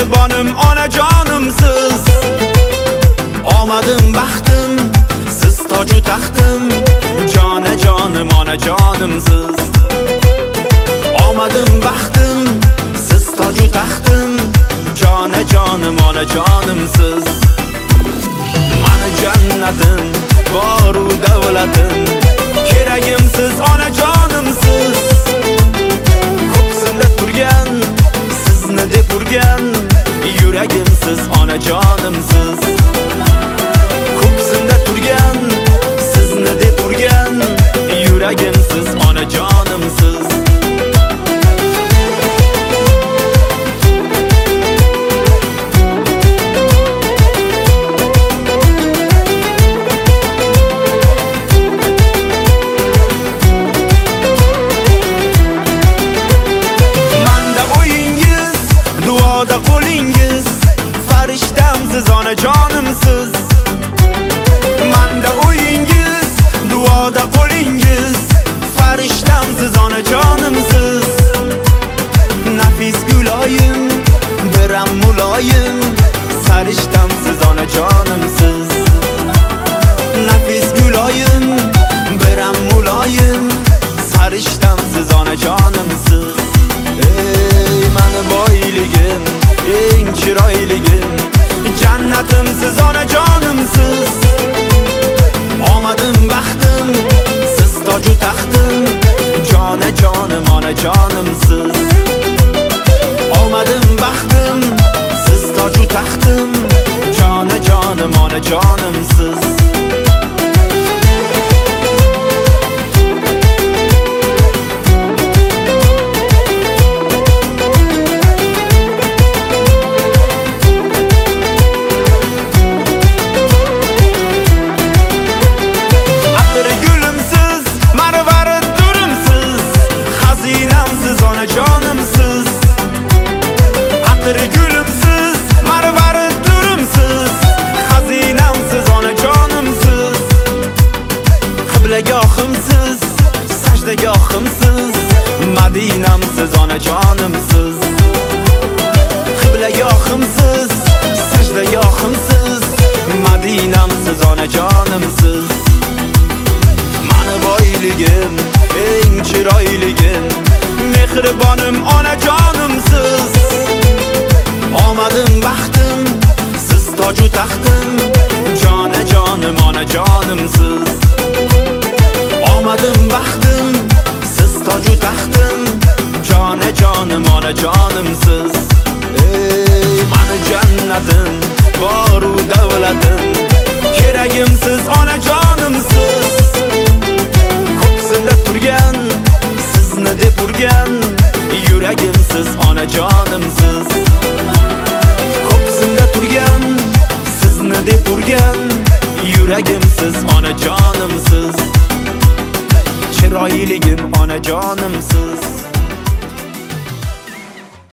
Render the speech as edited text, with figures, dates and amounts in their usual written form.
mehribonim onajonimsiz. Omadim baxtim siz toju taxtim, jonajonim onajonimsiz. Omadim baxtim siz toju taxtim, jonajonim onajonimsiz. Mani jannatim boru davlatim, keragimsiz onajonimsiz. Ko'ksimda turgan sizni deb urgan, yuragimsiz onajonimsiz. Ko'ksimda turgan sizni deb urgan, yuragimsiz onajonimsiz. Duoda qo'lingiz, farishtamsiz onajonimsiz. Manda o'yingiz, duoda qo'lingiz, farishtamsiz onajonimsiz. Nafis guloyim, biram muloyim, farishtamsiz onajonimsiz. Nafis guloyim, biram muloyim, farishtamsiz onajonimsiz. Ey mani boyligim, eng chiroyligim, jannatimsiz onajonimsiz. Omadim baxtim siz toju taxtim, jonajonim onajonimsiz. Omadim baxtim siz toju taxtim, jonajonim onajonimsiz. Gülümsiz, marvarid durumsiz, xazinamsiz onajonimsiz. Qiblagohimsiz, sajdagohimsiz, madinamsiz onajonimsiz. Qiblagohimsiz, sajdagohimsiz, madinamsiz onajonimsiz. Mani boyligim, eng chiroyligim, mehribonim onajonimsiz. Omadim baxtim siz toju taxtim, jonajonim onajonimsiz. Omadim baxtim siz toju taxtim, jonajonim onajonimsiz. Ey mani jannatim boru davlatim, keragimsiz onajonimsiz. Ko'ksimda turgan sizni deb urgan, yuragimsiz onajonimsiz. Ko'ksimda turgan sizni deb urgan, yuragimsiz onajonimsiz. Chiroyligim onajonimsiz.